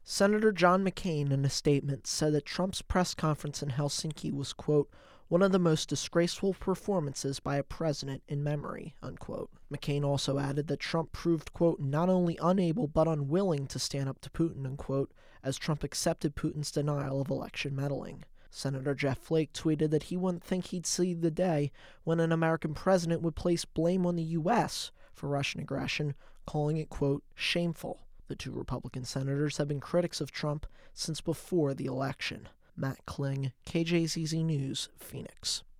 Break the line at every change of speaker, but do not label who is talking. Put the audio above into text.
Senator John McCain, in a statement, said that Trump's press conference in Helsinki was, quote, one of the most disgraceful performances by a president in memory, unquote. McCain also added that Trump proved, quote, not only unable but unwilling to stand up to Putin, unquote, as Trump accepted Putin's denial of election meddling. Senator Jeff Flake tweeted that he wouldn't think he'd see the day when an American president would place blame on the U.S. for Russian aggression, calling it, quote, shameful. The two Republican senators have been critics of Trump since before the election. Matt Kling, KJZZ News, Phoenix.